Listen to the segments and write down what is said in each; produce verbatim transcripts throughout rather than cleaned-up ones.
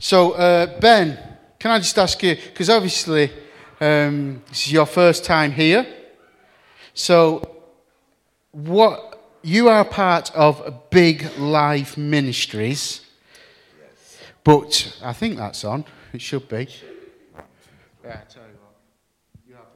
So, uh, Ben, can I just ask you, because obviously um, this is your first time here. So, what you are part of Big Life Ministries, yes. But I think that's on. It should be. Yeah, I tell you what, you have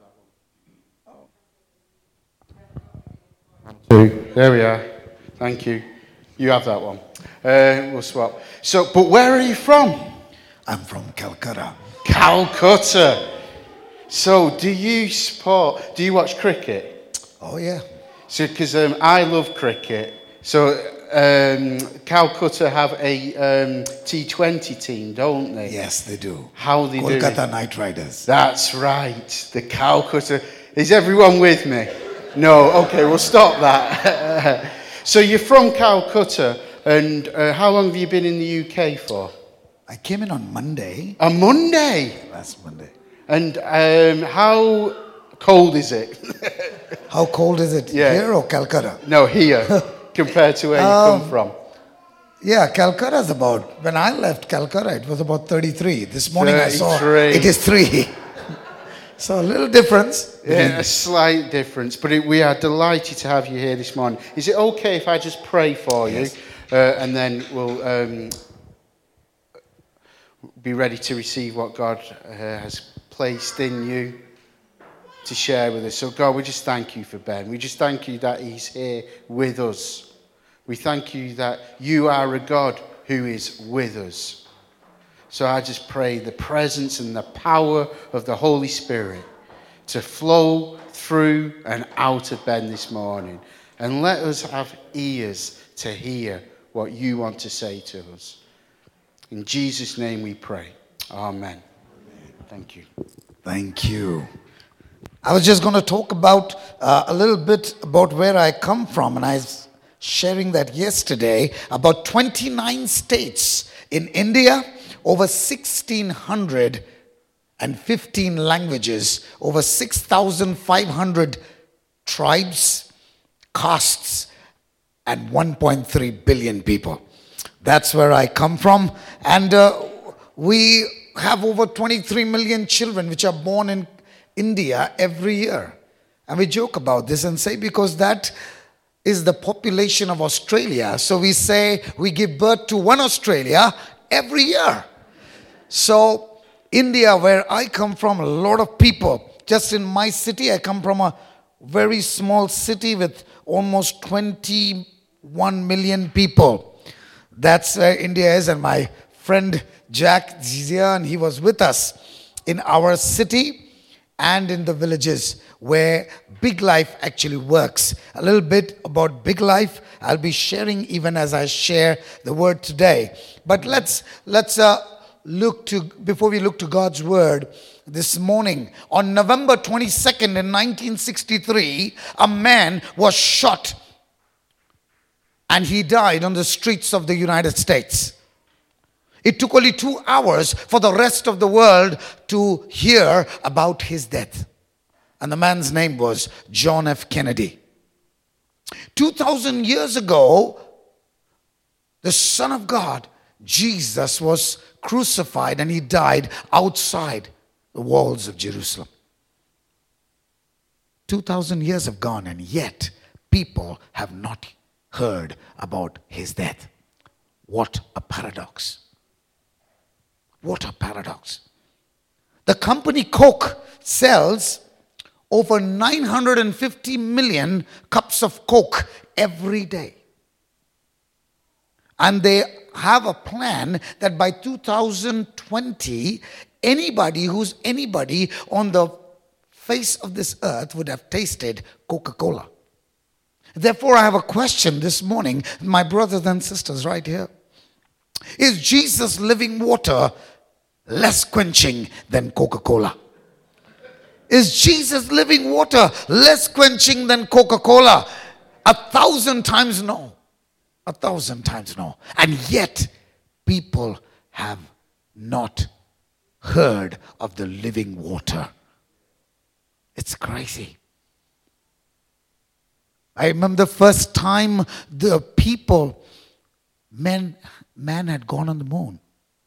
that one. Two. There we are. Thank you. You have that one. Uh, we'll swap. So, but where are you from? I'm from Calcutta. Calcutta. So, do you support? Do you watch cricket? Oh yeah. So, because um, I love cricket. So, um, Calcutta have a um, T twenty team, don't they? Yes, they do. How they do? Kolkata Knight Riders. That's right. The Calcutta. Is everyone with me? No. Okay, we'll stop that. So, you're from Calcutta, and uh, how long have you been in the U K for? I came in on Monday. A Monday. Last Monday. And um, how cold is it? How cold is it Yeah. here or Calcutta? No, here, compared to where you Um, come from. Yeah, Calcutta is about, when I left Calcutta, it was about thirty-three. This morning I saw thirty-three. it is three. So a little difference. Yeah, a slight difference, but it, we are delighted to have you here this morning. Is it okay if I just pray for Yes. you, uh, and then we'll um, be ready to receive what God uh, has placed in you to share with us. So God, we just thank you for Ben. We just thank you that he's here with us. We thank you that you are a God who is with us. So I just pray the presence and the power of the Holy Spirit to flow through and out of Ben this morning. And let us have ears to hear what you want to say to us. In Jesus' name we pray. Amen. Thank you. Thank you. I was just going to talk about uh, a little bit about where I come from, and I was sharing that yesterday. About twenty-nine states in India, over sixteen hundred fifteen languages, over six thousand five hundred tribes, castes, and one point three billion people. That's where I come from. And uh, we have over twenty-three million children which are born in India every year. And we joke about this and say because that is the population of Australia. So we say we give birth to one Australia every year. So India, where I come from, a lot of people. Just in my city, I come from a very small city with almost twenty-one million people. That's where India is, and my friend Jack Zizia, and he was with us in our city and in the villages where Big Life actually works. A little bit about Big Life I'll be sharing even as I share the word today. But let's let's uh, look to, before we look to God's word this morning, on November twenty-second in nineteen sixty-three, a man was shot and he died on the streets of the United States. It took only two hours for the rest of the world to hear about his death. And the man's name was John F. Kennedy. two thousand years ago, the Son of God, Jesus, was crucified and he died outside the walls of Jerusalem. two thousand years have gone, and yet people have not heard about his death. What a paradox. What a paradox. The company Coke sells over nine hundred fifty million cups of Coke every day. And they have a plan that by two thousand twenty, anybody who's anybody on the face of this earth would have tasted Coca-Cola. Therefore, I have a question this morning, my brothers and sisters right here. Is Jesus living water less quenching than Coca-Cola? Is Jesus living water less quenching than Coca-Cola? A thousand times no. A thousand times no. And yet, people have not heard of the living water. It's crazy. I remember the first time the people, men, man had gone on the moon.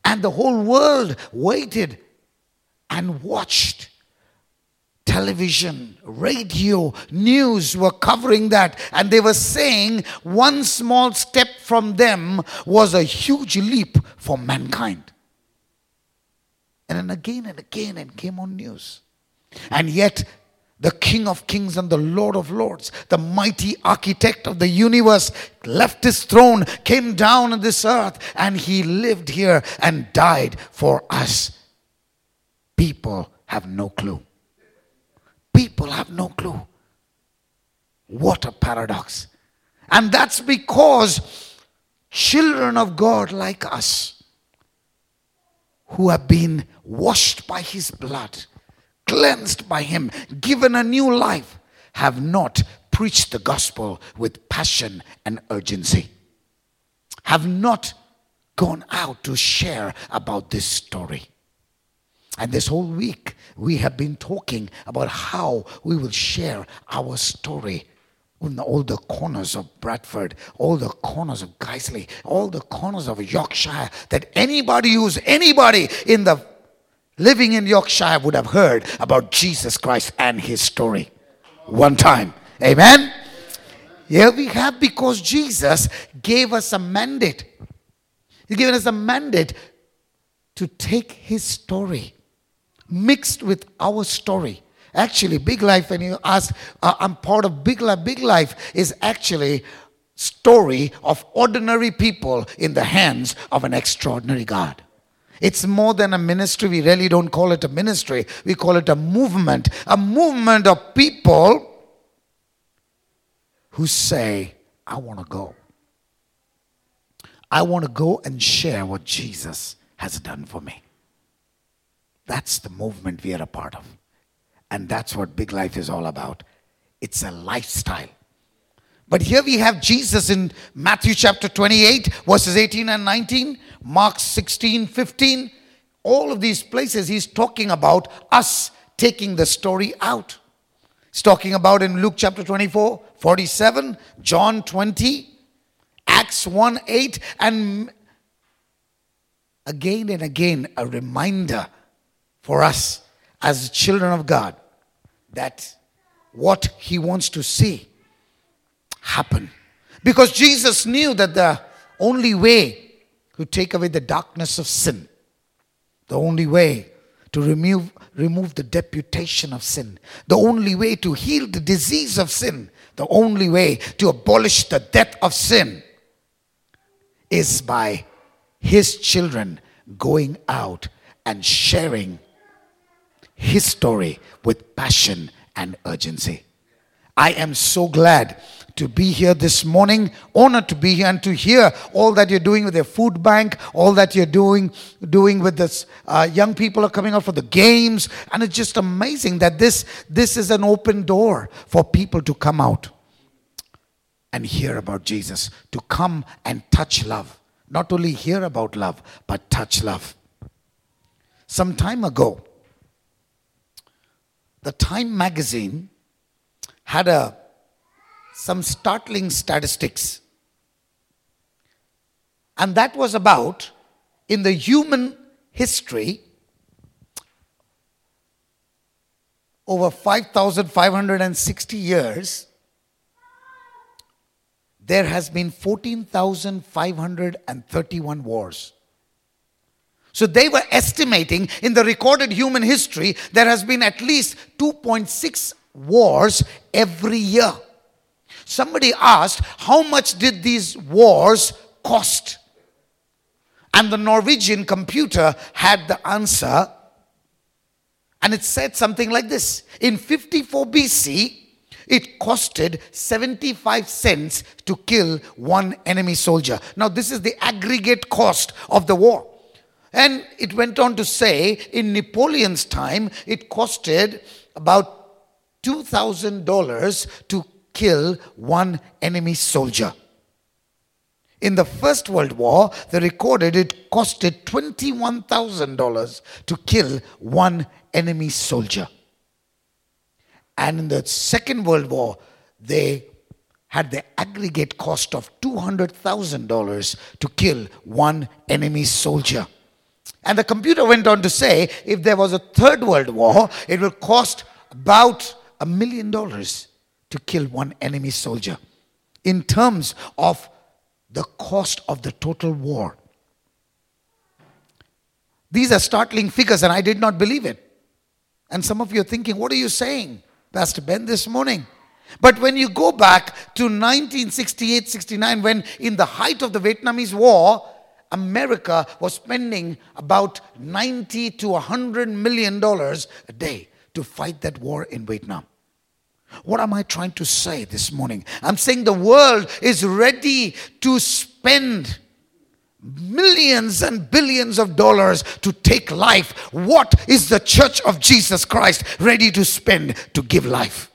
And the whole world waited and watched. Television, radio, news were covering that. And they were saying one small step from them was a huge leap for mankind. And then again and again it came on news. And yet the King of Kings and the Lord of Lords, the mighty architect of the universe, left his throne, came down on this earth, and he lived here and died for us. People have no clue. People have no clue. What a paradox. And that's because children of God like us, who have been washed by his blood, cleansed by him, given a new life, have not preached the gospel with passion and urgency, have not gone out to share about this story. And this whole week we have been talking about how we will share our story in all the corners of Bradford, all the corners of Guiseley, all the corners of Yorkshire, that anybody who's anybody in the living in Yorkshire would have heard about Jesus Christ and his story one time. Amen? Here we have, because Jesus gave us a mandate. He's given us a mandate to take his story mixed with our story. Actually, Big Life, when you ask, uh, I'm part of Big Life. Big Life is actually story of ordinary people in the hands of an extraordinary God. It's more than a ministry. We really don't call it a ministry. We call it a movement. A movement of people who say, I want to go. I want to go and share what Jesus has done for me. That's the movement we are a part of. And that's what Big Life is all about. It's a lifestyle. But here we have Jesus in Matthew chapter twenty-eight, verses eighteen and nineteen, Mark sixteen, fifteen. All of these places he's talking about us taking the story out. He's talking about in Luke chapter twenty-four, forty-seven, John twenty, Acts one, eight, and again and again a reminder for us as children of God that what he wants to see happen. Because Jesus knew that the only way to take away the darkness of sin, the only way to remove, remove the deputation of sin, the only way to heal the disease of sin, the only way to abolish the death of sin is by his children going out and sharing his story with passion and urgency. I am so glad to be here this morning, honored to be here and to hear all that you're doing with your food bank, all that you're doing doing with this. Uh, young people are coming out for the games, and it's just amazing that this, this is an open door for people to come out and hear about Jesus, to come and touch love. Not only hear about love, but touch love. Some time ago, the Time magazine had a some startling statistics. And that was about, in the human history, over five thousand five hundred sixty years, there has been fourteen thousand five hundred thirty-one wars. So they were estimating in the recorded human history there has been at least two point six wars every year. Somebody asked, how much did these wars cost? And the Norwegian computer had the answer, and it said something like this. In fifty-four B C, it costed seventy-five cents to kill one enemy soldier. Now this is the aggregate cost of the war. And it went on to say, in Napoleon's time, it costed about two thousand dollars to kill one enemy soldier. In the First World War, they recorded it costed twenty-one thousand dollars to kill one enemy soldier. And in the Second World War, they had the aggregate cost of two hundred thousand dollars to kill one enemy soldier. And the computer went on to say, if there was a third world war, it will cost about a million dollars to kill one enemy soldier in terms of the cost of the total war. These are startling figures, and I did not believe it. And some of you are thinking, what are you saying, Pastor Ben, this morning? But when you go back to nineteen sixty-eight sixty-nine, when in the height of the Vietnamese War, America was spending about ninety to one hundred million dollars a day to fight that war in Vietnam. What am I trying to say this morning? I'm saying the world is ready to spend millions and billions of dollars to take life. What is the Church of Jesus Christ ready to spend to give life?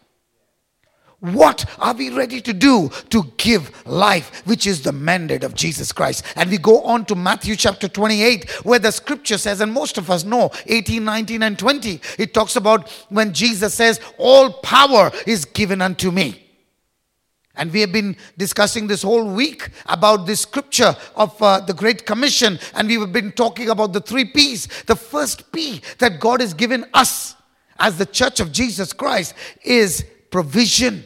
What are we ready to do to give life, which is the mandate of Jesus Christ? And we go on to Matthew chapter twenty-eight, where the scripture says, and most of us know, eighteen, nineteen and twenty, it talks about when Jesus says, all power is given unto me. And we have been discussing this whole week about this scripture of uh, the Great Commission. And we have been talking about the three P's. The first P that God has given us as the Church of Jesus Christ is provision.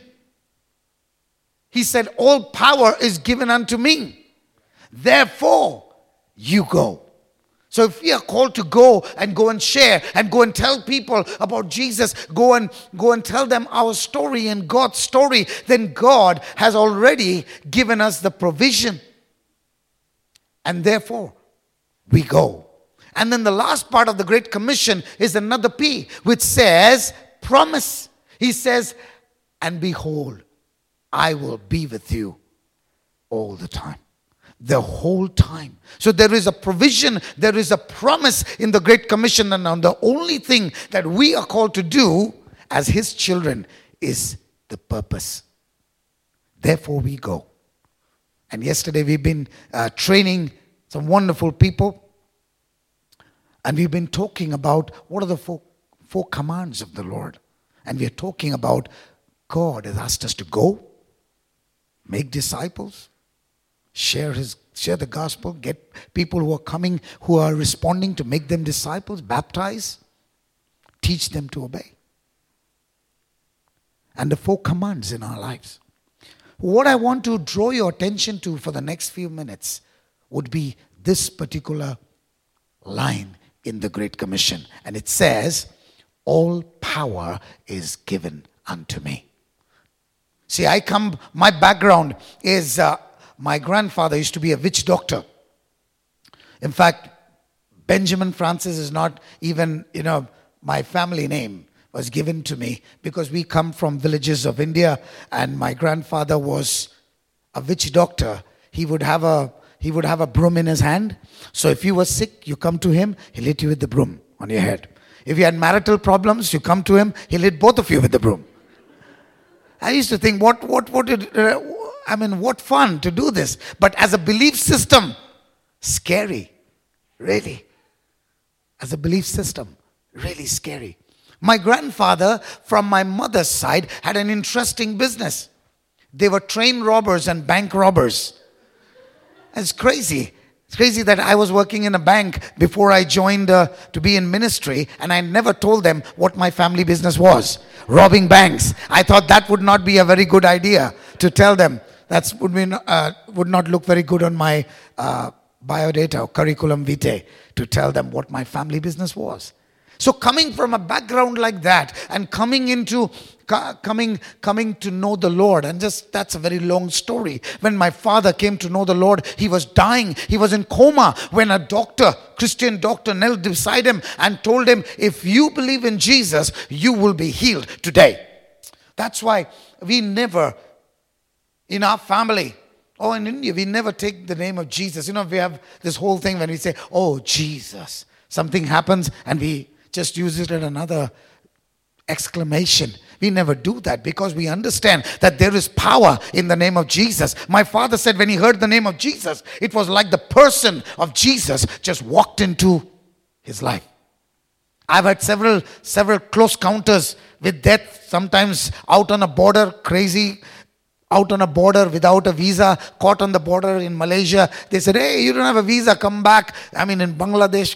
He said, all power is given unto me. Therefore, you go. So if we are called to go and go and share and go and tell people about Jesus, go and go and tell them our story and God's story, then God has already given us the provision. And therefore, we go. And then the last part of the Great Commission is another P, which says promise. He says, and behold, I will be with you all the time. The whole time. So there is a provision, there is a promise in the Great Commission. And now the only thing that we are called to do as His children is the purpose. Therefore we go. And yesterday we've been uh, training some wonderful people. And we've been talking about what are the four, four commands of the Lord. And we are talking about God has asked us to go, make disciples, share his share the gospel, get people who are coming, who are responding, to make them disciples, baptize, teach them to obey. And the four commands in our lives. What I want to draw your attention to for the next few minutes would be this particular line in the Great Commission. And it says, all power is given unto me. See, I come, my background is, uh, my grandfather used to be a witch doctor. In fact, Benjamin Francis is not even, you know, my family name was given to me because we come from villages of India, and my grandfather was a witch doctor. He would have a, he would have a broom in his hand. So if you were sick, you come to him, he'll hit you with the broom on your head. If you had marital problems, you come to him, he'll hit both of you with the broom. I used to think, what, what, what, did, uh, I mean, what fun to do this. But as a belief system, scary, really. As a belief system, really scary. My grandfather, from my mother's side, had an interesting business. They were train robbers and bank robbers. It's crazy. It's crazy that I was working in a bank before I joined uh, to be in ministry, and I never told them what my family business was. Robbing banks. I thought that would not be a very good idea to tell them. That would, be, uh, would not look very good on my uh, biodata or curriculum vitae to tell them what my family business was. So coming from a background like that and coming into coming coming to know the Lord, and just that's a very long story. When my father came to know the Lord, he was dying. He was in coma when a doctor, Christian doctor, knelt beside him and told him, if you believe in Jesus, you will be healed today. That's why we never, in our family, or in India, we never take the name of Jesus. You know, we have this whole thing when we say, oh, Jesus. Something happens and we just use it as another exclamation. We never do that because we understand that there is power in the name of Jesus. My father said when he heard the name of Jesus, it was like the person of Jesus just walked into his life. I've had several, several close counters with death, sometimes out on a border, crazy, out on a border without a visa, caught on the border in Malaysia. They said, hey, you don't have a visa, come back. I mean, in Bangladesh,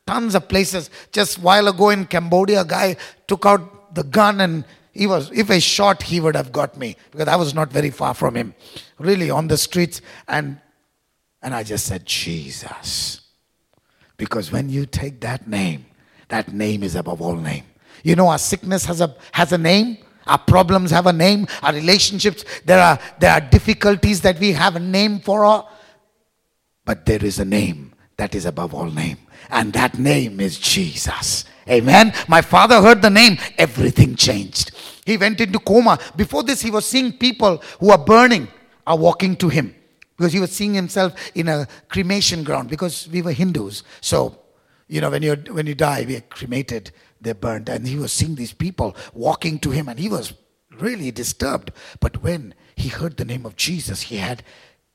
tons of places. Just while ago in Cambodia, a guy took out the gun and he was, if I shot, he would have got me because I was not very far from him, really on the streets. And and I just said, Jesus. Because when you take that name, that name is above all name. You know, our sickness has a has a name. Our problems have a name. Our relationships, there are there are difficulties that we have a name for. Our, but there is a name that is above all name. And that name is Jesus. Amen. My father heard the name. Everything changed. He went into coma. Before this, he was seeing people who are burning are walking to him. Because he was seeing himself in a cremation ground. Because we were Hindus. So, you know, when you when you die, we are cremated, they're burnt. And he was seeing these people walking to him. And he was really disturbed. But when he heard the name of Jesus, he had,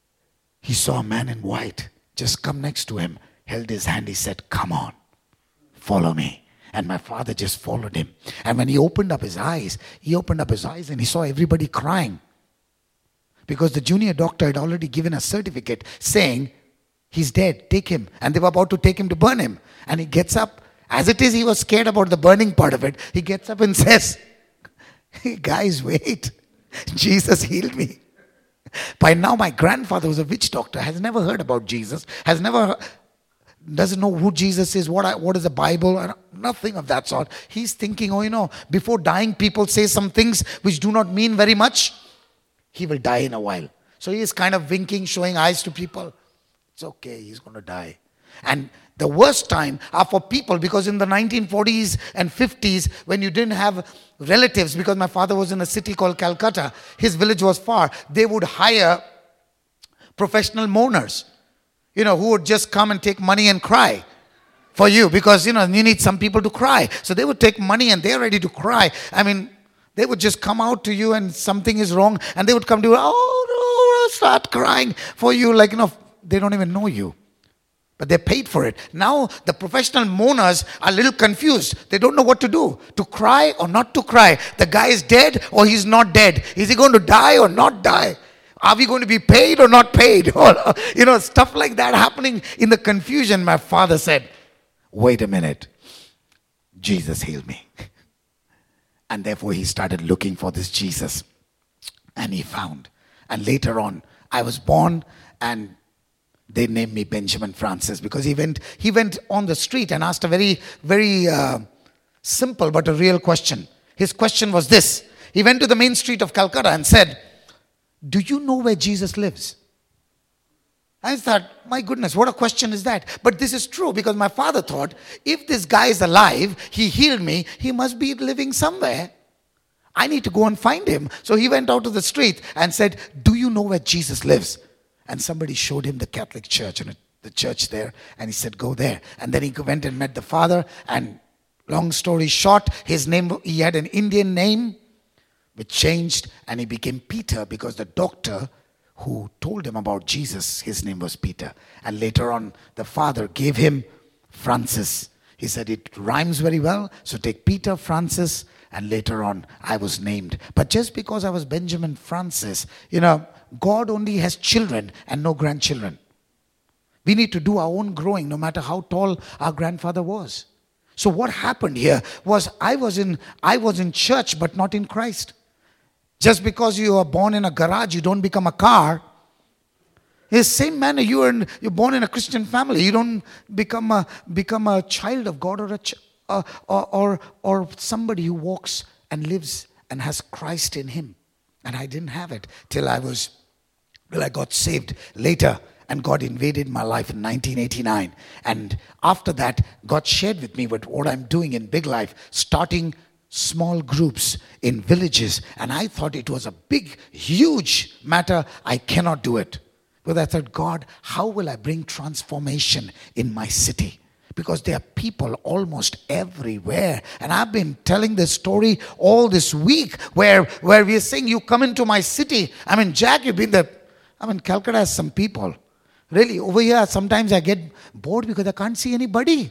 he saw a man in white just come next to him, held his hand. He said, come on, follow me. And my father just followed him. And when he opened up his eyes, he opened up his eyes and he saw everybody crying. Because the junior doctor had already given a certificate saying, he's dead, take him. And they were about to take him to burn him. And he gets up. As it is, he was scared about the burning part of it. He gets up and says, guys, wait. Jesus healed me. By now, my grandfather was a witch doctor, has never heard about Jesus, has never, doesn't know who Jesus is, what I, what is the Bible, nothing of that sort. He's thinking, oh, you know, before dying, people say some things which do not mean very much. He will die in a while. So he is kind of winking, showing eyes to people. It's okay, he's going to die. And the worst time are for people, because in the nineteen forties and fifties, when you didn't have relatives, because my father was in a city called Calcutta, his village was far, they would hire professional mourners, you know, who would just come and take money and cry for you, because, you know, you need some people to cry. So they would take money and they're ready to cry. I mean, they would just come out to you and something is wrong, and they would come to you, oh, no, start crying for you, like, you know, they don't even know you. But they're paid for it. Now, the professional mourners are a little confused. They don't know what to do. To cry or not to cry. The guy is dead or he's not dead. Is he going to die or not die? Are we going to be paid or not paid? Or, you know, stuff like that happening in the confusion. My father said, wait a minute. Jesus healed me. And therefore, he started looking for this Jesus. And he found. And later on, I was born and they named me Benjamin Francis, because he went he went on the street and asked a very, very uh, simple but a real question. His question was this. He went to the main street of Calcutta and said, do you know where Jesus lives? I thought, my goodness, what a question is that? But this is true, because my father thought, if this guy is alive, he healed me, he must be living somewhere. I need to go and find him. So he went out to the street and said, do you know where Jesus lives? And somebody showed him the Catholic church and the church there. And he said, go there. And then he went and met the father. And long story short, his name, he had an Indian name which changed. And he became Peter, because the doctor who told him about Jesus, his name was Peter. And later on, the father gave him Francis. He said, it rhymes very well. So take Peter, Francis. And later on, I was named. But just because I was Benjamin Francis, you know, God only has children and no grandchildren. We need to do our own growing, no matter how tall our grandfather was. So what happened here was I was in I was in church, but not in Christ. Just because you are born in a garage, you don't become a car. In the same manner, you are in, you're born in a Christian family. You don't become a become a child of God, or a ch- uh, or, or or somebody who walks and lives and has Christ in him. And I didn't have it till I was, well, I got saved later, and God invaded my life in nineteen eighty-nine. And after that, God shared with me what, what I'm doing in Big Life, starting small groups in villages. And I thought it was a big, huge matter. I cannot do it. But I thought, God, how will I bring transformation in my city? Because there are people almost everywhere. And I've been telling this story all this week where, where we are saying, you come into my city. I mean, Jack, you've been there. I mean, Calcutta has some people. Really, over here, sometimes I get bored because I can't see anybody.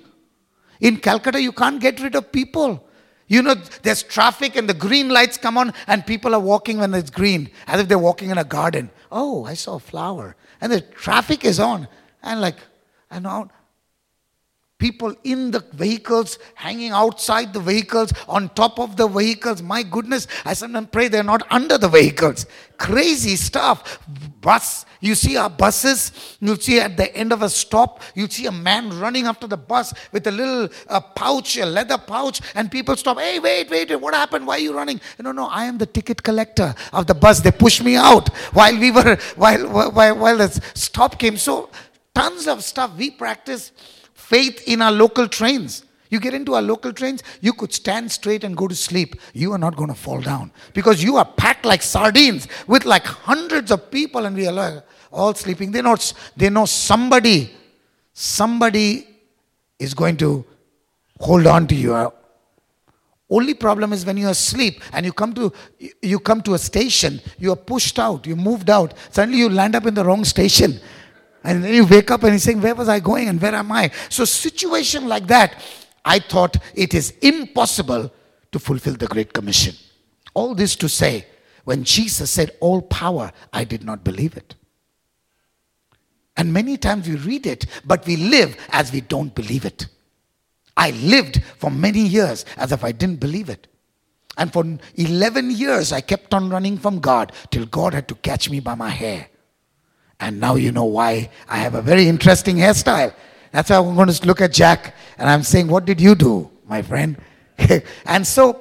In Calcutta, you can't get rid of people. You know, there's traffic and the green lights come on and people are walking when it's green, as if they're walking in a garden. Oh, I saw a flower. And the traffic is on. And like, I know. People in the vehicles, hanging outside the vehicles, on top of the vehicles. My goodness, I sometimes pray they're not under the vehicles. Crazy stuff. Bus, you see our buses, you'll see at the end of a stop, you'll see a man running after the bus with a little uh, pouch, a leather pouch, and people stop. Hey, wait, wait, what happened? Why are you running? No, no, I am the ticket collector of the bus. They pushed me out while we were, while, while, while the stop came. So tons of stuff we practice. Faith in our local trains. You get into our local trains, you could stand straight and go to sleep. You are not going to fall down because you are packed like sardines with like hundreds of people, and we are all sleeping. They know, they know somebody, somebody is going to hold on to you. Only problem is when you are asleep and you come to you come to a station, you are pushed out, you moved out. Suddenly you land up in the wrong station. And then you wake up and you're saying, where was I going and where am I? So situation like that, I thought it is impossible to fulfill the Great Commission. All this to say, when Jesus said all power, I did not believe it. And many times we read it, but we live as we don't believe it. I lived for many years as if I didn't believe it. And for eleven years, I kept on running from God till God had to catch me by my hair. And now you know why I have a very interesting hairstyle. That's why I'm going to look at Jack and I'm saying, what did you do, my friend? And so,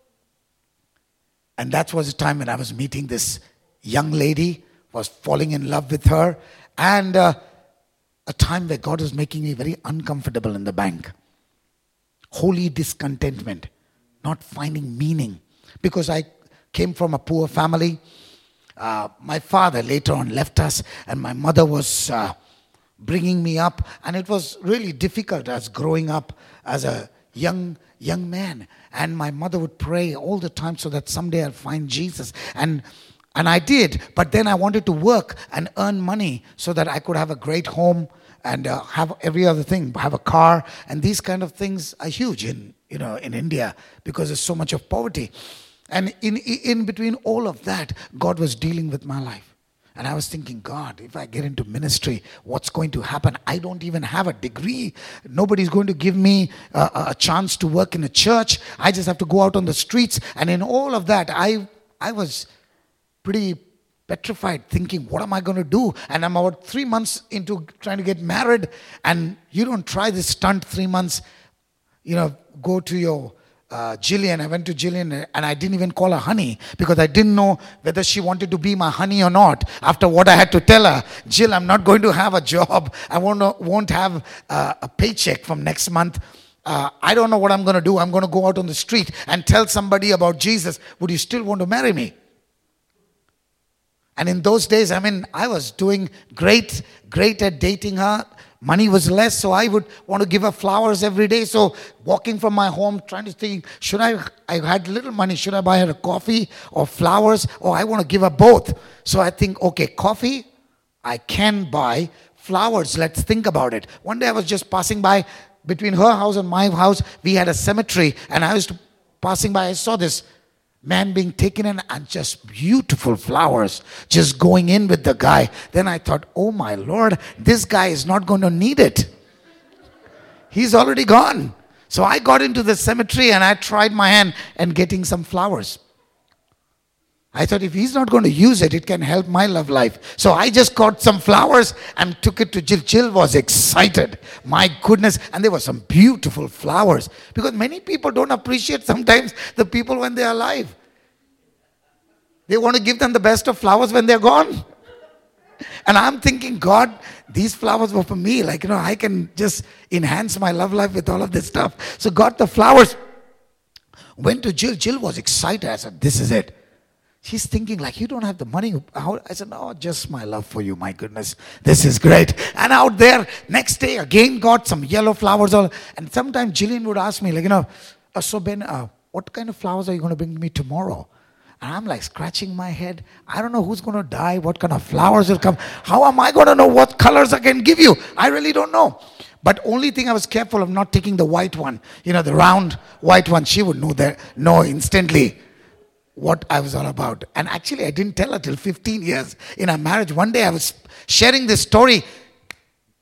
and that was the time when I was meeting this young lady, was falling in love with her, and uh, a time where God was making me very uncomfortable in the bank. Holy discontentment, not finding meaning. Because I came from a poor family. Uh, my father later on left us, and my mother was uh, bringing me up, and it was really difficult as growing up as a young young man. And my mother would pray all the time so that someday I'll find Jesus, and and I did. But then I wanted to work and earn money so that I could have a great home and uh, have every other thing, have a car, and these kind of things are huge in you know in India because there's so much of poverty. And in, in between all of that, God was dealing with my life. And I was thinking, God, if I get into ministry, what's going to happen? I don't even have a degree. Nobody's going to give me a, a chance to work in a church. I just have to go out on the streets. And in all of that, I, I was pretty petrified, thinking, what am I going to do? And I'm about three months into trying to get married. And you don't try this stunt three months, you know, go to your... Uh, Jillian, I went to Jillian and I didn't even call her honey because I didn't know whether she wanted to be my honey or not. After what I had to tell her, Jill, I'm not going to have a job. I won't, won't have uh, a paycheck from next month. Uh, I don't know what I'm going to do. I'm going to go out on the street and tell somebody about Jesus. Would you still want to marry me? And in those days, I mean, I was doing great, great at dating her. Money was less, so I would want to give her flowers every day. So walking from my home, trying to think, should I, I had little money, should I buy her a coffee or flowers? Or I want to give her both. So I think, okay, coffee, I can buy. Flowers, let's think about it. One day I was just passing by, between her house and my house, we had a cemetery. And I was passing by, I saw this man being taken in and just beautiful flowers just going in with the guy. Then I thought, oh my Lord, this guy is not going to need it. He's already gone. So I got into the cemetery and I tried my hand and getting some flowers. I thought if he's not going to use it, it can help my love life. So I just got some flowers and took it to Jill. Jill was excited. My goodness. And there were some beautiful flowers. Because many people don't appreciate sometimes the people when they're alive. They want to give them the best of flowers when they're gone. And I'm thinking, God, these flowers were for me. Like, you know, I can just enhance my love life with all of this stuff. So got the flowers. Went to Jill. Jill was excited. I said, this is it. She's thinking like, you don't have the money. I said, no, just my love for you. My goodness, this is great. And out there, next day, again got some yellow flowers. All, and sometimes Jillian would ask me, like, you know, uh, so Ben, uh, what kind of flowers are you going to bring me tomorrow? And I'm like scratching my head. I don't know who's going to die, what kind of flowers will come. How am I going to know what colors I can give you? I really don't know. But only thing I was careful of not taking the white one. You know, the round white one. She would know that, know instantly what I was all about. And actually, I didn't tell her till fifteen years in our marriage. One day I was sharing this story.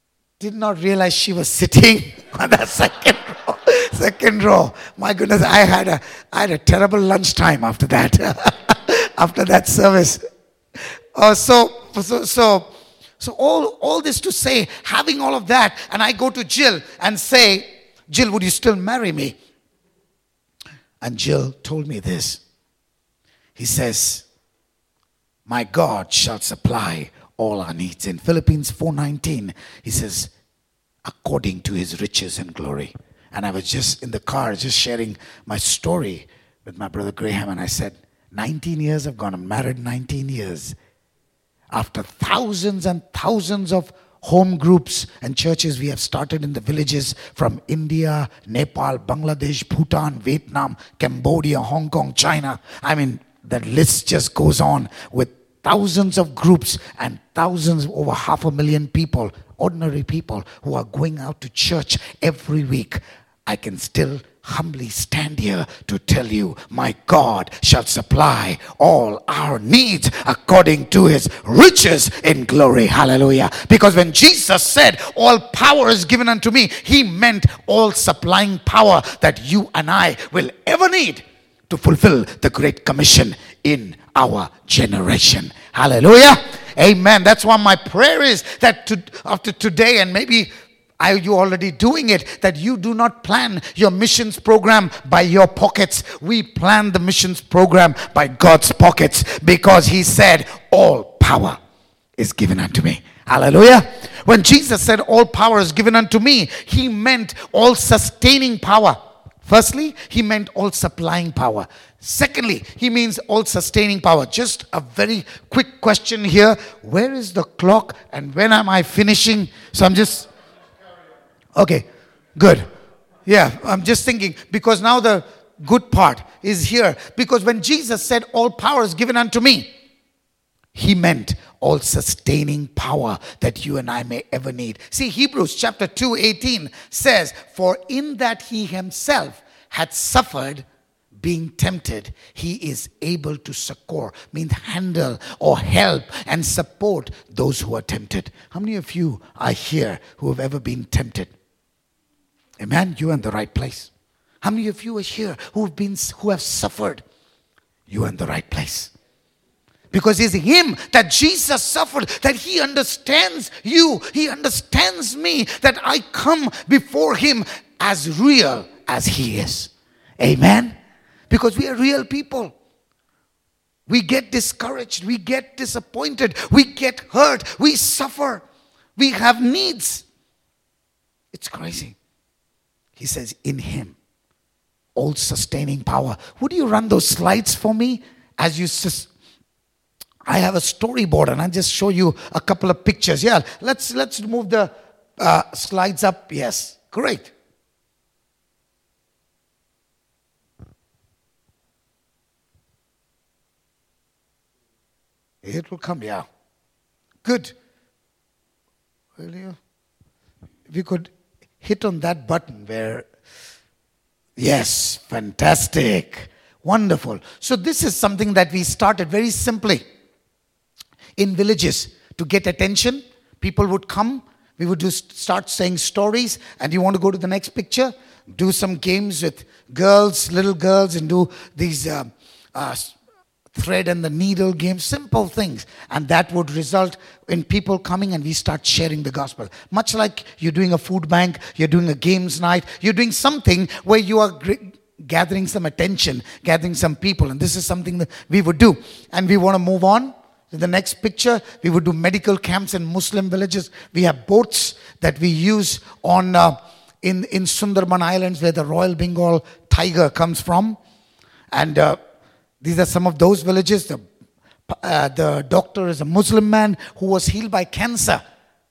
did not realize she was sitting on the second row. Second row. My goodness, I had a I had a terrible lunchtime after that. After that service. Uh, so so so so all all this to say, having all of that, and I go to Jill and say, Jill, would you still marry me? And Jill told me this. He says, my God shall supply all our needs. In Philippians four nineteen, he says, according to his riches and glory. And I was just in the car, just sharing my story with my brother Graham. And I said, nineteen years I've gone. I'm married nineteen years. After thousands and thousands of home groups and churches we have started in the villages from India, Nepal, Bangladesh, Bhutan, Vietnam, Cambodia, Hong Kong, China. I mean, the list just goes on with thousands of groups and thousands, over half a million people, ordinary people who are going out to church every week. I can still humbly stand here to tell you, my God shall supply all our needs according to his riches in glory. Hallelujah. Because when Jesus said, all power is given unto me, he meant all supplying power that you and I will ever need to fulfill the Great Commission in our generation. Hallelujah. Amen. That's why my prayer is that to, after today, and maybe are you already doing it, that you do not plan your missions program by your pockets. We plan the missions program by God's pockets, because he said, all power is given unto me. Hallelujah. When Jesus said all power is given unto me, he meant all sustaining power. Firstly, he meant all supplying power. Secondly, he means all sustaining power. Just a very quick question here. Where is the clock and when am I finishing? So I'm just... Okay, good. Yeah, I'm just thinking, because now the good part is here. Because when Jesus said all power is given unto me, he meant all sustaining power that you and I may ever need. See, Hebrews chapter two eighteen says, for in that he himself had suffered being tempted, he is able to succor, means handle or help and support those who are tempted. How many of you are here who have ever been tempted? Amen. You're in the right place. How many of you are here who have been, who have suffered? You're in the right place. Because it's him that Jesus suffered, that he understands you. He understands me, that I come before him as real as he is. Amen. Because we are real people. We get discouraged. We get disappointed. We get hurt. We suffer. We have needs. It's crazy. He says, in him, all sustaining power. Would you run those slides for me? As you, sus- I have a storyboard and I'll just show you a couple of pictures. Yeah, let's let's move the uh, slides up. Yes, great. It will come, yeah. Good. Will you? If you could hit on that button where, yes, fantastic, wonderful. So this is something that we started very simply in villages to get attention. People would come, we would just start saying stories. And you want to go to the next picture? Do some games with girls, little girls, and do these uh, uh, thread and the needle games, simple things. And that would result in people coming and we start sharing the gospel. Much like you're doing a food bank, you're doing a games night, you're doing something where you are gathering some attention, gathering some people. And this is something that we would do. And we want to move on to the next picture. We would do medical camps in Muslim villages. We have boats that we use on uh, in, in Sundarban Islands, where the Royal Bengal tiger comes from. And uh, these are some of those villages. The, uh, the doctor is a Muslim man who was healed by cancer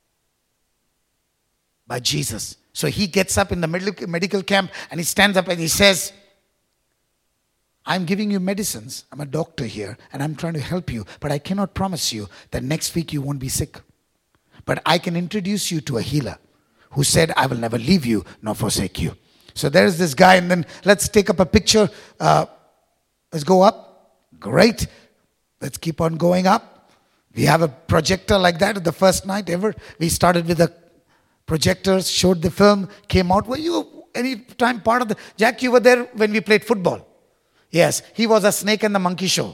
by Jesus. So he gets up in the medical, medical camp and he stands up and he says, I'm giving you medicines. I'm a doctor here and I'm trying to help you. But I cannot promise you that next week you won't be sick. But I can introduce you to a healer who said, I will never leave you nor forsake you. So there's this guy, and then let's take up a picture. Uh, let's go up. Great. Let's keep on going up. We have a projector like that the first night ever. We started with a Projectors showed the film, came out. Were you any time part of the... Jack, you were there when we played football. Yes, he was a snake and the monkey show.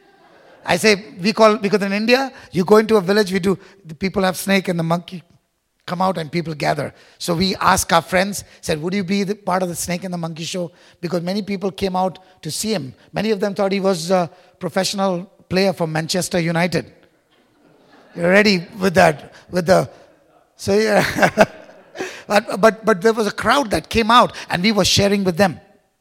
I say, we call, because in India, you go into a village, we do, the people have snake and the monkey come out and people gather. So we asked our friends, said, would you be the part of the snake and the monkey show? Because many people came out to see him. Many of them thought he was a professional player for Manchester United. You're ready with that, with the, so yeah. but, but, but there was a crowd that came out and we were sharing with them.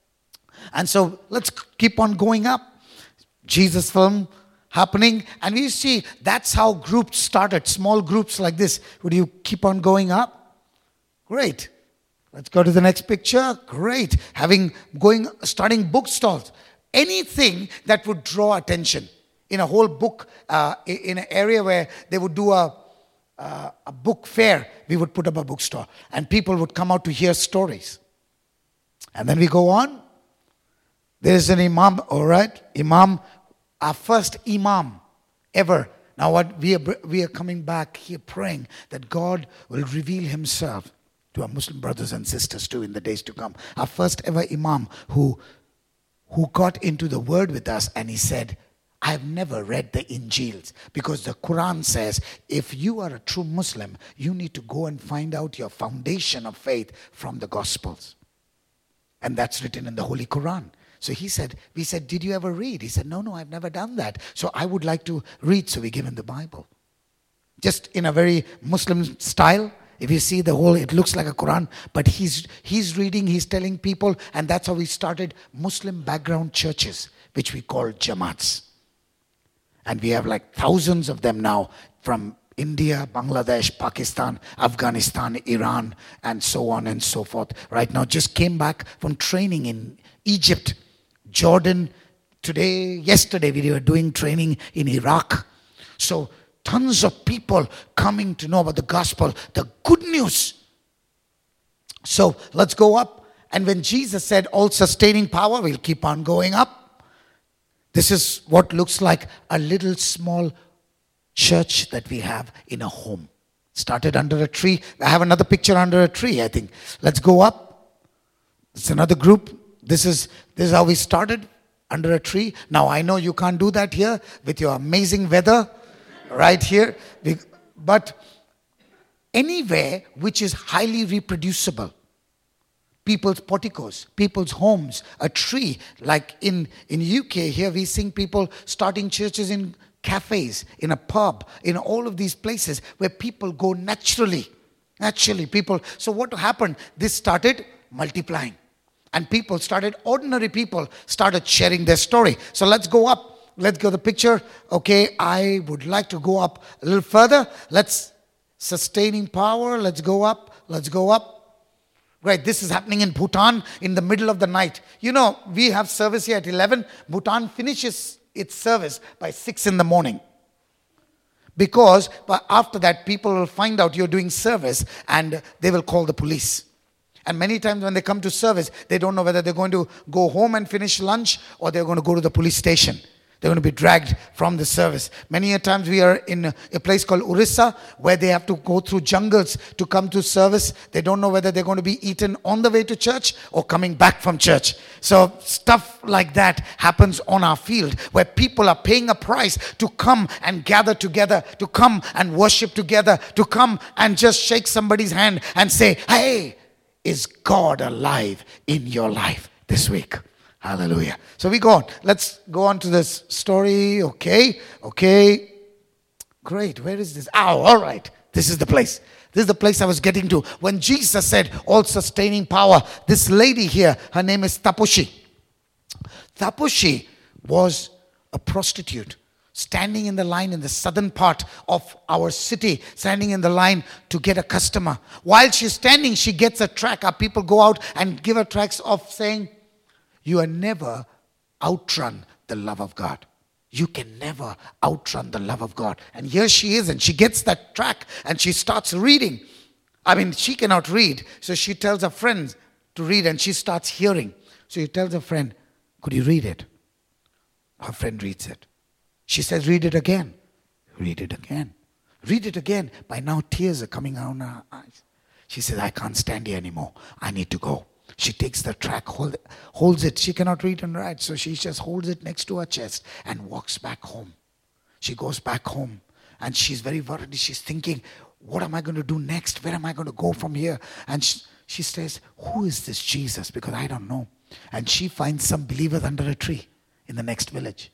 And so let's keep on going up. Jesus film happening, and we see that's how groups started, small groups like this. Would you keep on going up? Great. Let's go to the next picture. Great. Having, going, starting bookstores. Anything that would draw attention. In a whole book, uh, in an area where they would do a, uh, a book fair, we would put up a bookstore. And people would come out to hear stories. And then we go on. There is an imam, all right? Imam, our first imam ever. Now what we are, we are coming back here praying that God will reveal himself to our Muslim brothers and sisters too in the days to come. Our first ever imam who, who got into the word with us, and he said, I have never read the Injils, because the Quran says if you are a true Muslim, you need to go and find out your foundation of faith from the Gospels. And that's written in the Holy Quran. So he said, we said, did you ever read? He said, no, no, I've never done that. So I would like to read. So we give him the Bible. Just in a very Muslim style. If you see the whole, it looks like a Quran. But he's, he's reading, he's telling people. And that's how we started Muslim background churches, which we call Jamaats. And we have like thousands of them now from India, Bangladesh, Pakistan, Afghanistan, Iran, and so on and so forth. Right now, just came back from training in Egypt, Jordan. Today, yesterday, we were doing training in Iraq. So tons of people coming to know about the gospel, the good news. So let's go up. And when Jesus said all sustaining power, we'll keep on going up. This is what looks like a little small church that we have in a home. Started under a tree. I have another picture under a tree, I think. Let's go up. It's another group. This is, this is how we started, under a tree. Now, I know you can't do that here with your amazing weather right here. But anywhere which is highly reproducible, people's porticos, people's homes, a tree. Like in, in U K, here we see people starting churches in cafes, in a pub, in all of these places where people go naturally. Naturally, people. So what happened? This started multiplying. And people started, ordinary people started sharing their story. So let's go up. Let's go to the picture. Okay, I would like to go up a little further. Let's, sustaining power. Let's go up. Let's go up. Right, this is happening in Bhutan in the middle of the night. You know, we have service here at eleven. Bhutan finishes its service by six in the morning. Because after that, people will find out you're doing service and they will call the police. And many times when they come to service, they don't know whether they're going to go home and finish lunch or they're going to go to the police station. They're going to be dragged from the service. Many a times we are in a place called Orissa where they have to go through jungles to come to service. They don't know whether they're going to be eaten on the way to church or coming back from church. So stuff like that happens on our field where people are paying a price to come and gather together, to come and worship together, to come and just shake somebody's hand and say, hey, is God alive in your life this week? Hallelujah. So we go on. Let's go on to this story. Okay. Okay. Great. Where is this? Oh, all right. This is the place. This is the place I was getting to. When Jesus said all sustaining power, this lady here, her name is Tapushi. Tapushi was a prostitute standing in the line in the southern part of our city, standing in the line to get a customer. While she's standing, she gets a tract. Our people go out and give her tracts of saying, you are never outrun the love of God. You can never outrun the love of God. And here she is, and she gets that tract and she starts reading. I mean, she cannot read. So she tells her friends to read and she starts hearing. So she tells her friend, could you read it? Her friend reads it. She says, read it again. Read it again. Read it again. By now, tears are coming out of her eyes. She says, I can't stand here anymore. I need to go. She takes the track, hold, holds it. She cannot read and write, so she just holds it next to her chest and walks back home. She goes back home and she's very worried. She's thinking, what am I going to do next? Where am I going to go from here? And she, she says, who is this Jesus? Because I don't know. And she finds some believers under a tree in the next village.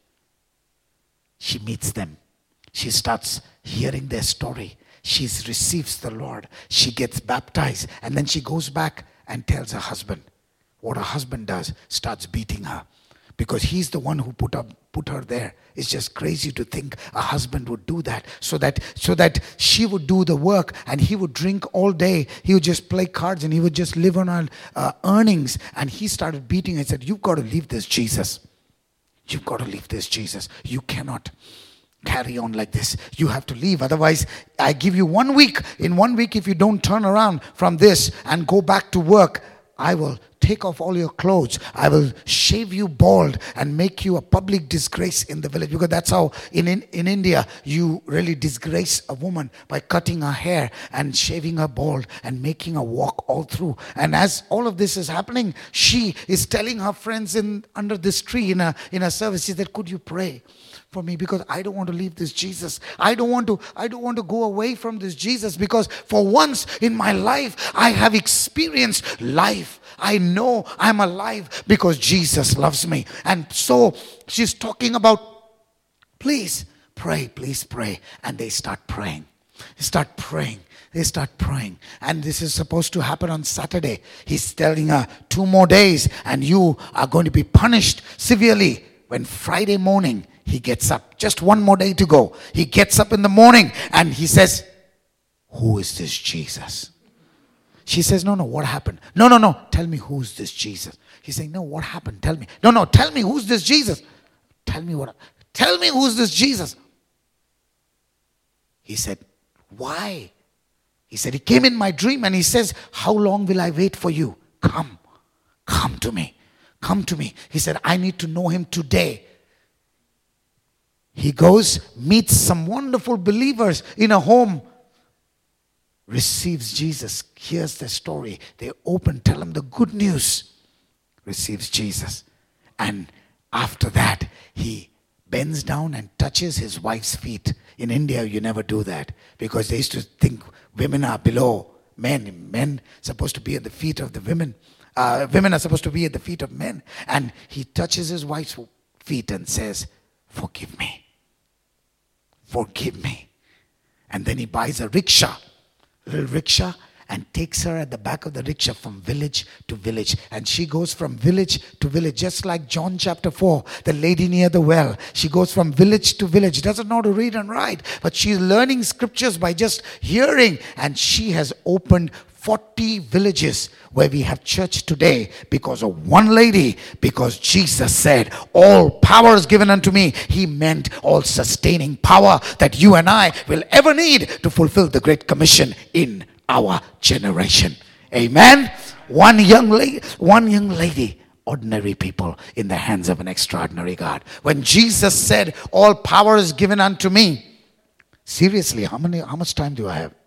She meets them. She starts hearing their story. She receives the Lord. She gets baptized. And then she goes back and tells her husband. What her husband does, starts beating her. Because he's the one who put up, put her there. It's just crazy to think a husband would do that. So that so that she would do the work and he would drink all day. He would just play cards and he would just live on our uh, earnings. And he started beating her and said, you've got to leave this Jesus. You've got to leave this Jesus. You cannot carry on like this. You have to leave. Otherwise, I give you one week. In one week, if you don't turn around from this and go back to work, I will take off all your clothes. I will shave you bald and make you a public disgrace in the village. Because that's how in, in, in India, you really disgrace a woman by cutting her hair and shaving her bald and making her walk all through. And as all of this is happening, she is telling her friends in under this tree in a, in a service, she said, could you pray for me, because I don't want to leave this Jesus. I don't want to I don't want to go away from this Jesus, because for once in my life I have experienced life. I know I'm alive because Jesus loves me. And so she's talking about, please pray, please pray. And they start praying. They start praying. They start praying. And this is supposed to happen on Saturday. He's telling her, two more days and you are going to be punished severely. When Friday morning he gets up, just one more day to go. He gets up in the morning and he says, who is this Jesus? She says, no, no, what happened? No, no, no, tell me who's this Jesus. He's saying, no, what happened? Tell me. No, no, tell me who's this Jesus. Tell me what, tell me who's this Jesus. He said, why? He said, he came in my dream and he says, how long will I wait for you? Come, come to me. Come to me. He said, I need to know him today. He goes, meets some wonderful believers in a home, receives Jesus, hears their story. They open, tell him the good news, receives Jesus. And after that, he bends down and touches his wife's feet. In India, you never do that because they used to think women are below men. Men supposed to be at the feet of the women. Uh, women are supposed to be at the feet of men. And he touches his wife's feet and says, forgive me. Forgive me. And then he buys a rickshaw, a little rickshaw, and takes her at the back of the rickshaw from village to village. And she goes from village to village, just like John chapter four, the lady near the well. She goes from village to village, doesn't know to read and write, but she's learning scriptures by just hearing. And she has opened forty villages where we have church today because of one lady, because Jesus said, all power is given unto me. He meant all sustaining power that you and I will ever need to fulfill the Great Commission in our generation. Amen. One young lady, one young lady, ordinary people in the hands of an extraordinary God. When Jesus said, all power is given unto me. Seriously, how many, how much time do I have?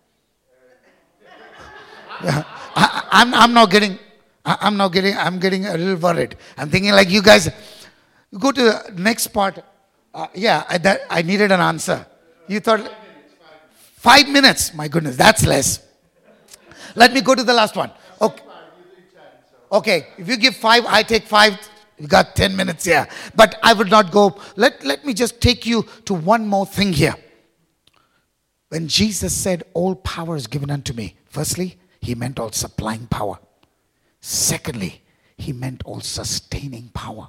Yeah, I, I'm, I'm not getting, I, I'm not getting, I'm getting a little worried. I'm thinking like you guys, go to the next part. Uh, yeah, I, that, I needed an answer. You thought, five minutes, my goodness, that's less. Let me go to the last one. Okay. Okay, if you give five, I take five. You got ten minutes here. But I would not go. Let, let me just take you to one more thing here. When Jesus said, all power is given unto me. Firstly, he meant all supplying power. Secondly, he meant all sustaining power.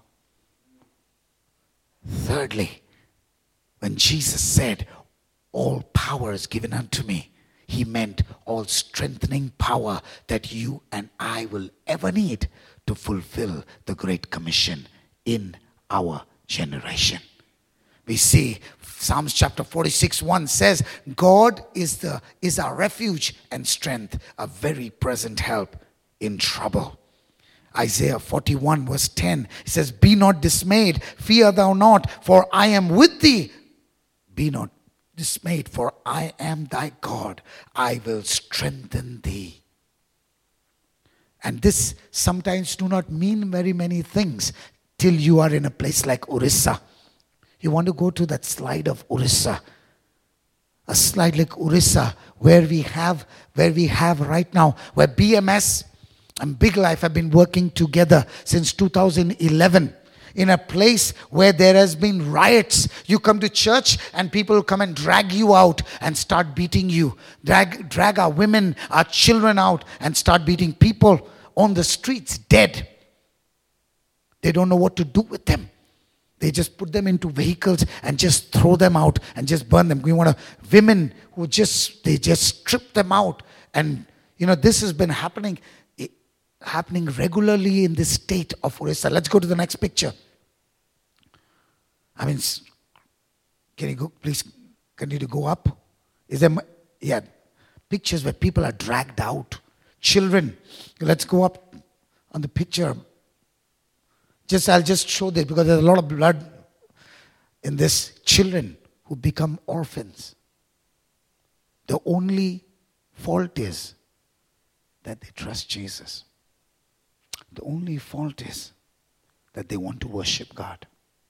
Thirdly, when Jesus said, all power is given unto me, he meant all strengthening power that you and I will ever need to fulfill the Great Commission in our generation. We see Psalms chapter forty-six one says, God is the is our refuge and strength, a very present help in trouble. Isaiah forty-one verse ten, it says, be not dismayed, fear thou not, for I am with thee. Be not dismayed, for I am thy God. I will strengthen thee. And this sometimes do not mean very many things till you are in a place like Orissa. You want to go to that slide of Orissa. A slide like Orissa, where we have, where we have right now, where B M S and Big Life have been working together since two thousand eleven. In a place where there has been riots. You come to church and people come and drag you out and start beating you. Drag, drag our women, our children out and start beating people on the streets, dead. They don't know what to do with them. They just put them into vehicles and just throw them out and just burn them. We want to, women who just, they just strip them out. And, you know, this has been happening, happening regularly in this state of Orissa. Let's go to the next picture. I mean, can you go, please continue to go up? Is there, yeah, pictures where people are dragged out. Children, let's go up on the picture. Just, I'll just show this because there's a lot of blood in this. Children who become orphans. The only fault is that they trust Jesus. The only fault is that they want to worship God.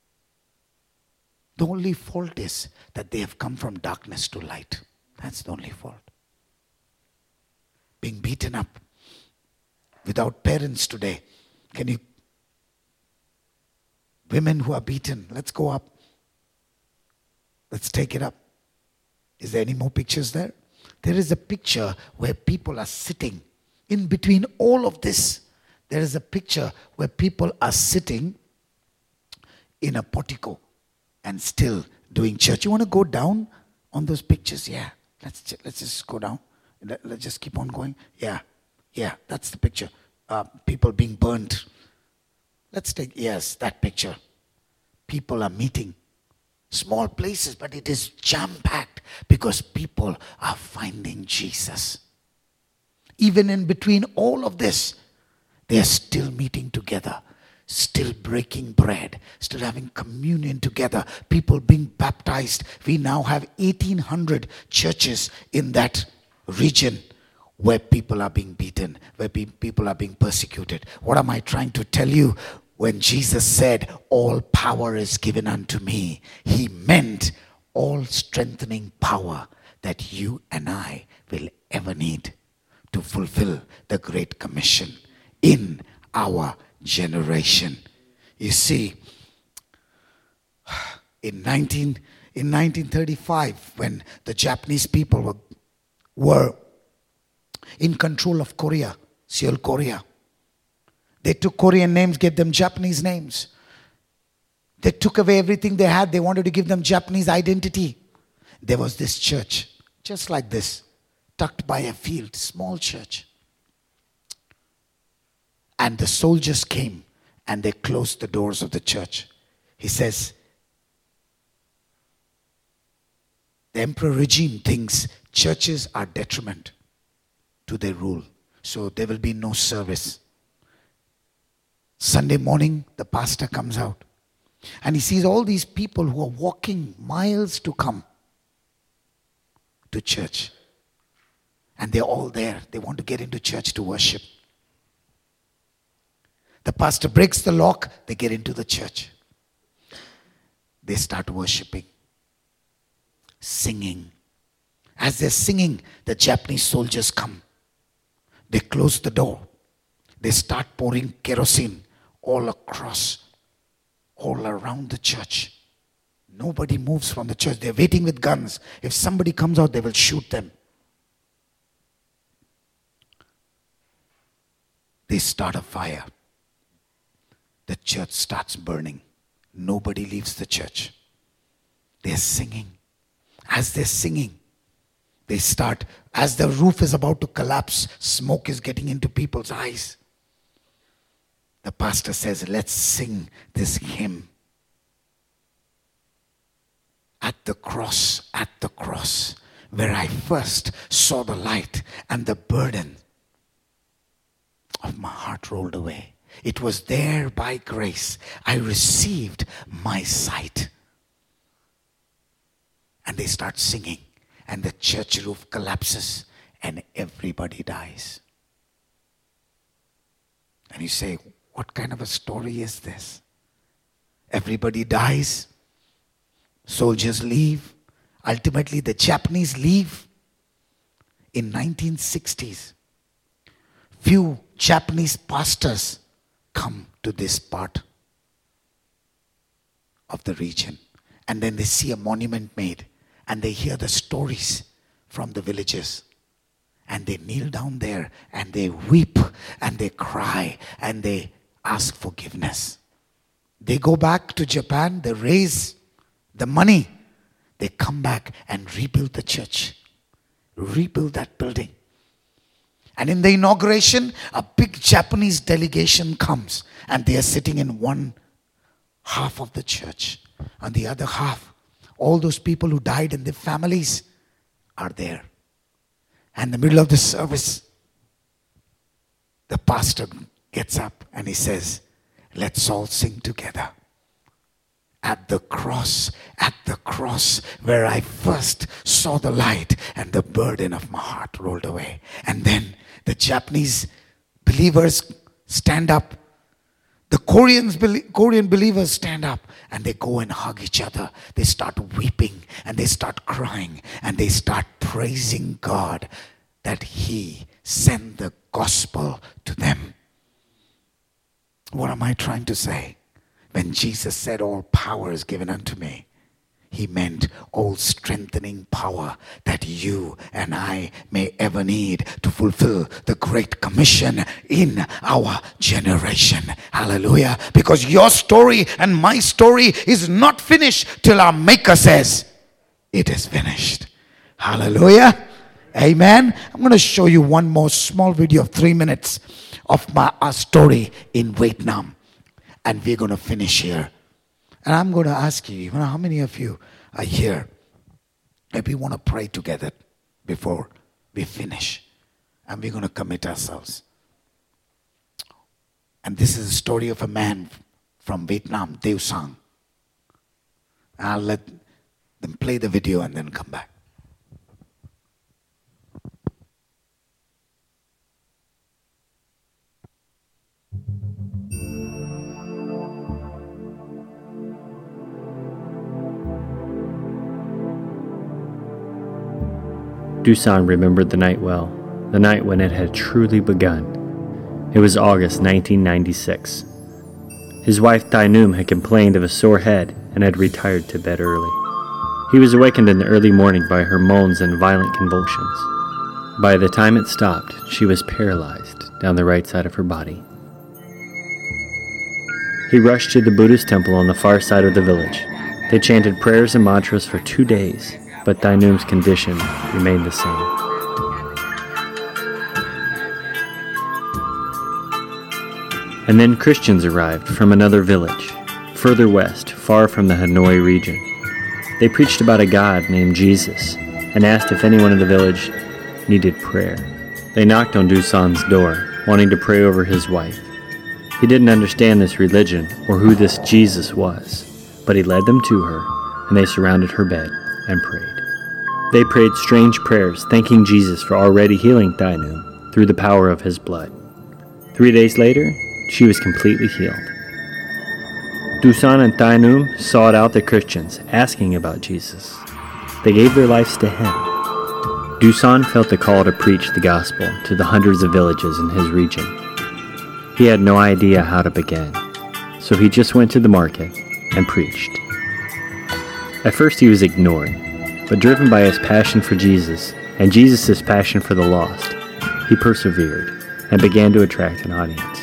The only fault is that they have come from darkness to light. That's the only fault. Being beaten up without parents today. Can you? Women who are beaten. Let's go up. Let's take it up. Is there any more pictures there? There is a picture where people are sitting. In between all of this, there is a picture where people are sitting in a portico and still doing church. You want to go down on those pictures? Yeah. Let's let's just go down. Let, let's just keep on going. Yeah. Yeah, that's the picture. Uh, people being burnt. Let's take, yes, that picture. People are meeting. Small places, but it is jam-packed because people are finding Jesus. Even in between all of this, they are still meeting together. Still breaking bread, still having communion together, people being baptized. We now have eighteen hundred churches in that region where people are being beaten, where pe- people are being persecuted. What am I trying to tell you? When Jesus said, all power is given unto me, he meant all strengthening power that you and I will ever need to fulfill the Great Commission in our generation. You see, in nineteen in nineteen thirty-five, when the Japanese people were, were in control of Korea, Seoul, Korea, they took Korean names, gave them Japanese names. They took away everything they had. They wanted to give them Japanese identity. There was this church, just like this, tucked by a field, small church. And the soldiers came and they closed the doors of the church. He says, the emperor regime thinks churches are detriment to their rule. So there will be no service. Sunday morning, the pastor comes out and he sees all these people who are walking miles to come to church. And they're all there. They want to get into church to worship. The pastor breaks the lock. They get into the church. They start worshiping, singing. As they're singing, the Japanese soldiers come. They close the door. They start pouring kerosene all across, all around the church. Nobody moves from the church. They're waiting with guns. If somebody comes out, they will shoot them. They start a fire. The church starts burning. Nobody leaves the church. They're singing. As they're singing, they start, as the roof is about to collapse, smoke is getting into people's eyes. The pastor says, let's sing this hymn. At the cross, at the cross, where I first saw the light and the burden of my heart rolled away. It was there by grace I received my sight. And they start singing and the church roof collapses and everybody dies. And you say, what kind of a story is this? Everybody dies. Soldiers leave. Ultimately, the Japanese leave. In nineteen sixties, few Japanese pastors come to this part of the region. And then they see a monument made. And they hear the stories from the villagers. And they kneel down there and they weep and they cry and they ask forgiveness. They go back to Japan, they raise the money. They come back and rebuild the church. Rebuild that building. And in the inauguration, a big Japanese delegation comes and they are sitting in one half of the church. On the other half, all those people who died and their families are there. And in the middle of the service, the pastor gets up and he says, let's all sing together. At the cross, at the cross where I first saw the light and the burden of my heart rolled away. And then the Japanese believers stand up. The Koreans, Korean believers stand up and they go and hug each other. They start weeping and they start crying and they start praising God that He sent the gospel to them. What am I trying to say? When Jesus said all power is given unto me, He meant all strengthening power that you and I may ever need to fulfill the Great Commission in our generation. Hallelujah. Because your story and my story is not finished till our Maker says it is finished. Hallelujah. Amen. I'm going to show you one more small video of three minutes of my our story in Vietnam. And we're going to finish here. And I'm going to ask you, you know, how many of you are here? If we want to pray together before we finish. And we're going to commit ourselves. And this is the story of a man from Vietnam, Deu Sang. I'll let them play the video and then come back. Dusan remembered the night well, the night when it had truly begun. It was August nineteen ninety-six. His wife Tai Num had complained of a sore head and had retired to bed early. He was awakened in the early morning by her moans and violent convulsions. By the time it stopped, she was paralyzed down the right side of her body. He rushed to the Buddhist temple on the far side of the village. They chanted prayers and mantras for two days. But Tai Num's condition remained the same. And then Christians arrived from another village, further west, far from the Hanoi region. They preached about a God named Jesus and asked if anyone in the village needed prayer. They knocked on Dusan's door, wanting to pray over his wife. He didn't understand this religion or who this Jesus was, but he led them to her, and they surrounded her bed and prayed. They prayed strange prayers, thanking Jesus for already healing Tai Num through the power of his blood. Three days later, she was completely healed. Dusan and Tai Num sought out the Christians, asking about Jesus. They gave their lives to him. Dusan felt the call to preach the gospel to the hundreds of villages in his region. He had no idea how to begin, so he just went to the market and preached. At first he was ignored, but driven by his passion for Jesus and Jesus' passion for the lost, he persevered and began to attract an audience.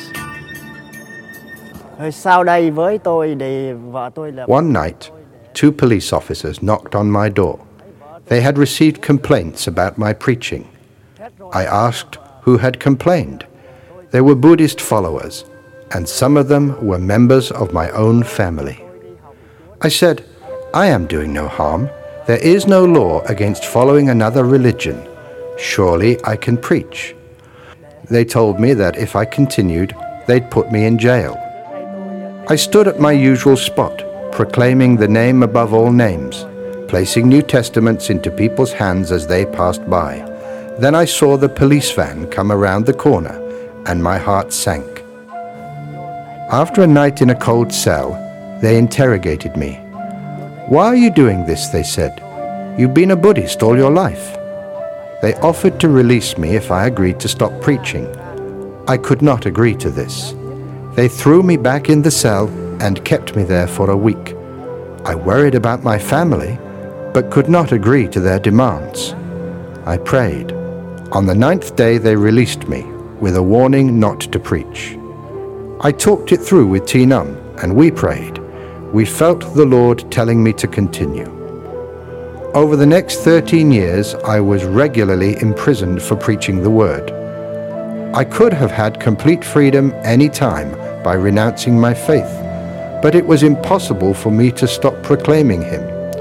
One night, two police officers knocked on my door. They had received complaints about my preaching. I asked who had complained. They were Buddhist followers, and some of them were members of my own family. I said, I am doing no harm. There is no law against following another religion. Surely I can preach. They told me that if I continued, they'd put me in jail. I stood at my usual spot, proclaiming the name above all names, placing New Testaments into people's hands as they passed by. Then I saw the police van come around the corner, and my heart sank. After a night in a cold cell, they interrogated me. "Why are you doing this?" they said. "You've been a Buddhist all your life." They offered to release me if I agreed to stop preaching. I could not agree to this. They threw me back in the cell and kept me there for a week. I worried about my family, but could not agree to their demands. I prayed. On the ninth day they released me, with a warning not to preach. I talked it through with T Num, and we prayed. We felt the Lord telling me to continue. Over the next thirteen years, I was regularly imprisoned for preaching the word. I could have had complete freedom any time by renouncing my faith, but it was impossible for me to stop proclaiming him.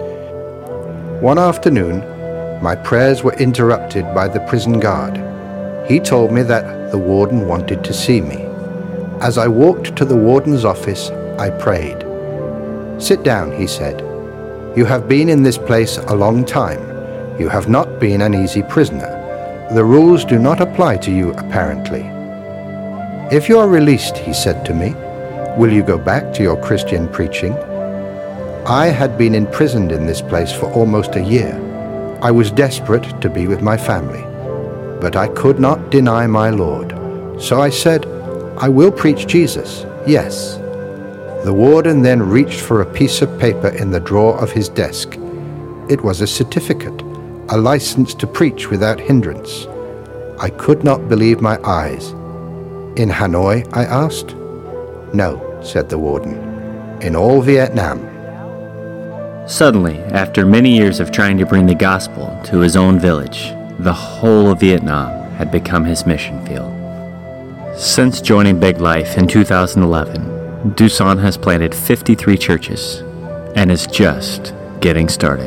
One afternoon, my prayers were interrupted by the prison guard. He told me that the warden wanted to see me. As I walked to the warden's office, I prayed. "Sit down," he said. "You have been in this place a long time. You have not been an easy prisoner. The rules do not apply to you, apparently. If you are released," he said to me, "will you go back to your Christian preaching?" I had been imprisoned in this place for almost a year. I was desperate to be with my family, but I could not deny my Lord. So I said, "I will preach Jesus, yes." The warden then reached for a piece of paper in the drawer of his desk. It was a certificate, a license to preach without hindrance. I could not believe my eyes. "In Hanoi?" I asked. "No," said the warden. "In all Vietnam." Suddenly, after many years of trying to bring the gospel to his own village, the whole of Vietnam had become his mission field. Since joining Big Life in two thousand eleven, Dusan has planted fifty-three churches and is just getting started.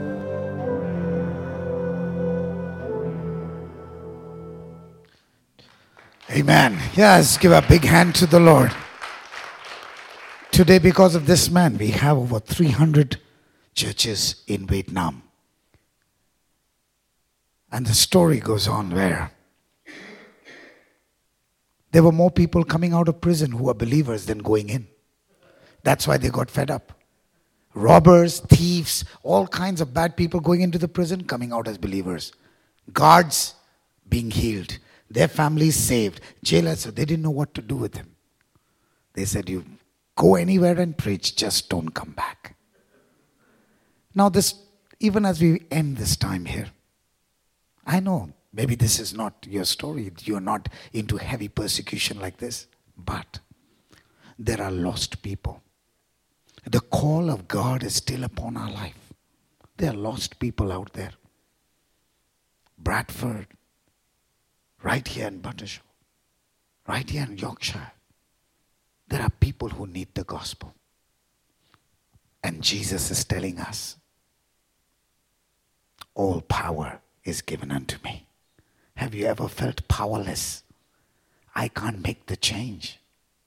Amen. Yes, give a big hand to the Lord. Today, because of this man, we have over three hundred churches in Vietnam. And the story goes on where there were more people coming out of prison who were believers than going in. That's why they got fed up. Robbers, thieves, all kinds of bad people going into the prison, coming out as believers. Guards being healed. Their families saved. Jailers, they didn't know what to do with him. They said, "You go anywhere and preach, just don't come back." Now this, even as we end this time here, I know maybe this is not your story. You're not into heavy persecution like this. But there are lost people. The call of God is still upon our life. There are lost people out there. Bradford, right here in Buttershaw, right here in Yorkshire. There are people who need the gospel. And Jesus is telling us, all power is given unto me. Have you ever felt powerless? I can't make the change.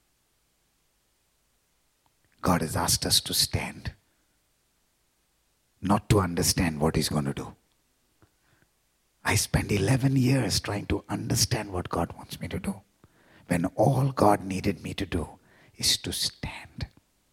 God has asked us to stand, not to understand what he's going to do. I spent eleven years trying to understand what God wants me to do, when all God needed me to do is to stand.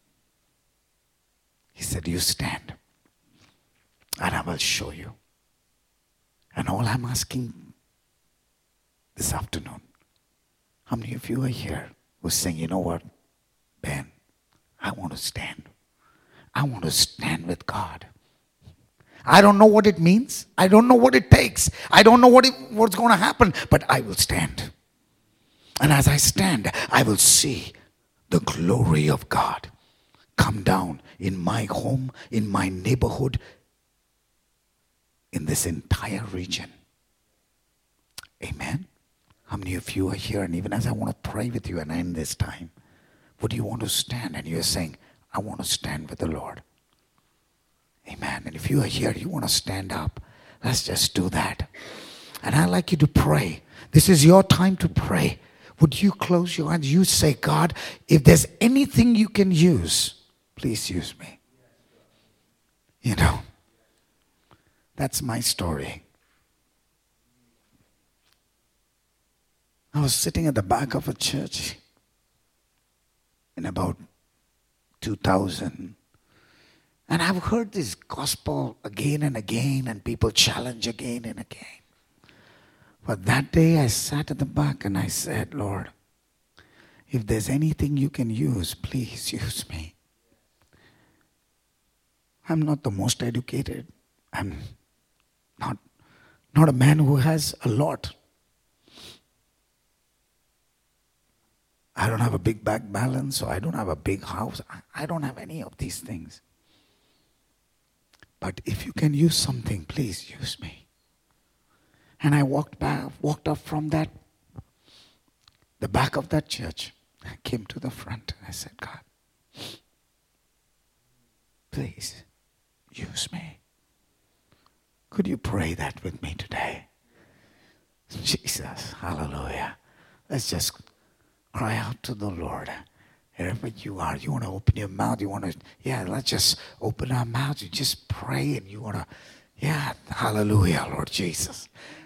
He said, "You stand, and I will show you." And all I'm asking this afternoon, how many of you are here who's saying, "You know what, Ben, I want to stand. I want to stand with God. I don't know what it means. I don't know what it takes. I don't know what it, what's going to happen, but I will stand. And as I stand, I will see the glory of God come down in my home, in my neighborhood, in this entire region." Amen. How many of you are here? And even as I want to pray with you and end this time, would you want to stand? And you're saying, "I want to stand with the Lord." Amen. And if you are here, you want to stand up, let's just do that. And I'd like you to pray. This is your time to pray. Would you close your eyes? You say, "God, if there's anything you can use, please use me." You know, that's my story. I was sitting at the back of a church in about two thousand. And I've heard this gospel again and again, and people challenge again and again. But that day I sat at the back and I said, Lord, if there's anything you can use, please use me. I'm not the most educated. I'm not, not a man who has a lot. I don't have a big bank balance, so I don't have a big house. I don't have any of these things. But if you can use something, please use me. And I walked back, walked up from that, the back of that church. I came to the front and I said, God, please use me. Could you pray that with me today? Jesus, hallelujah. Let's just cry out to the Lord. Wherever you are, you want to open your mouth, you want to, yeah, let's just open our mouths. You just pray and you want to, yeah, hallelujah, Lord Jesus.